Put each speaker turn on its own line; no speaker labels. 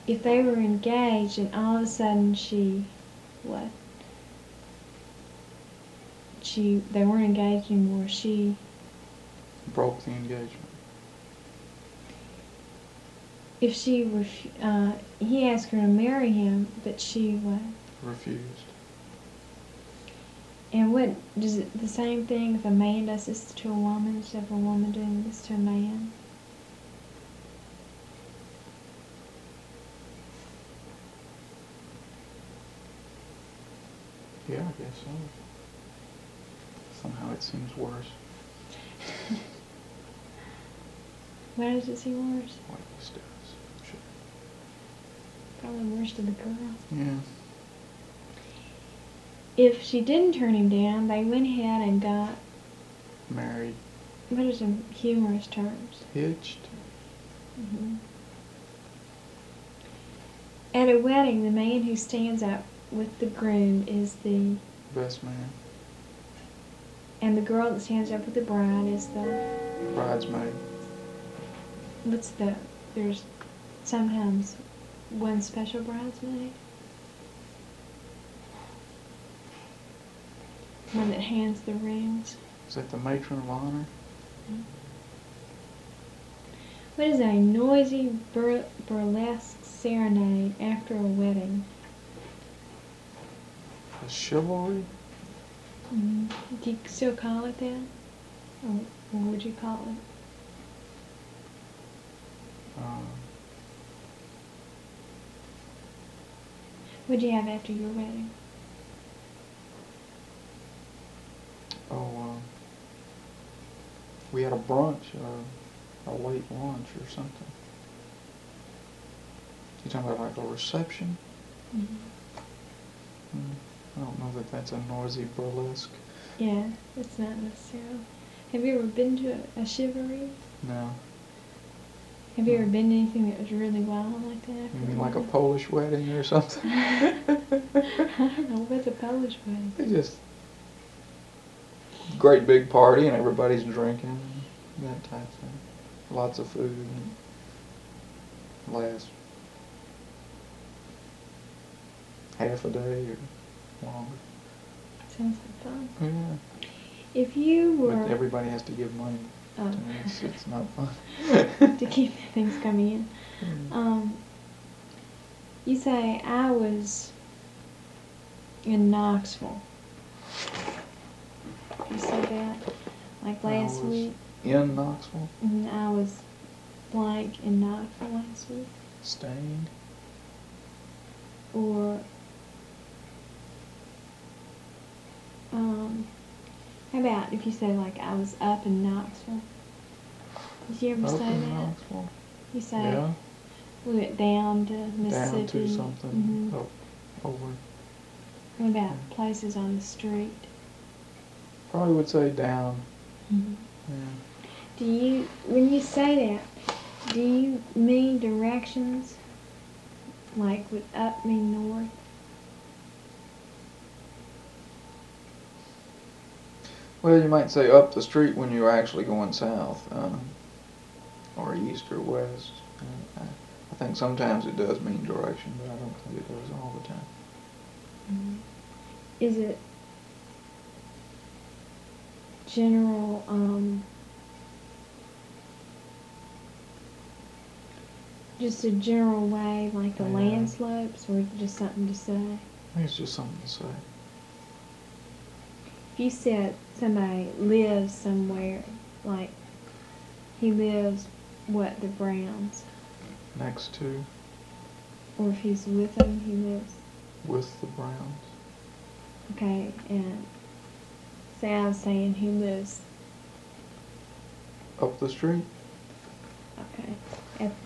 if they were engaged and all of a sudden what? They weren't engaged anymore. She
broke the engagement.
If she he asked her to marry him, but she what?
Refused.
And what does it the same thing if a man does this to a woman instead of a woman doing this to a man?
Yeah, I guess so. Somehow it seems worse.
Why does it seem worse?
Well, it just does. Sure.
Probably worse to the girl.
Yeah.
If she didn't turn him down, they went ahead and got
Married.
what are some humorous terms?
Hitched.
Mm-hmm. At a wedding, the man who stands up with the groom is the
Best man.
and the girl that stands up with the bride is the
Bridesmaid.
there's sometimes one special bridesmaid. One that hands the rings.
Is that the matron of honor?
Mm-hmm. What is a noisy burlesque serenade after a wedding?
A chivalry?
Mm-hmm. Do you still call it that? Or what would you call it? What'd you have after your wedding?
We had a brunch, a late lunch or something. You talking about like a reception?
Mm-hmm.
I don't know that that's a noisy burlesque.
Yeah, it's not necessarily. Have you ever been to a chivalry?
No.
Have you ever been to anything that was really wild like that?
You mean like a Polish wedding or something?
I don't know, what's a Polish wedding?
It's just great big party and everybody's drinking, that type of thing. Lots of food and lasts half a day or longer.
Sounds like fun.
Yeah.
If you were...
But everybody has to give money.
Oh.
To me, it's not fun.
To keep things coming in. You say, I was in Knoxville. You said that? Like last week?
In Knoxville?
I was blank in Knoxville last week.
Staying?
Or, how about if you say like I was up in Knoxville? Did you ever
Up
say
in
that?
Knoxville?
You say
Yeah.
we went down to Mississippi.
Down to something.
Mm-hmm.
Up, over.
What about places on the street?
Probably would say down.
Mm-hmm.
Yeah.
When you say that, do you mean directions? Like would up mean north?
Well, you might say up the street when you're actually going south, or east or west. I think sometimes it does mean direction, but I don't think it does all the time.
Mm-hmm. Is it general, just a general way, like the land slopes, or just something to say?
I think it's just something to say.
If you said somebody lives somewhere, like he lives, the Browns?
Next to.
Or if he's with them, he lives.
With the Browns.
Okay, and say I was saying he lives.
Up the street.
Okay, at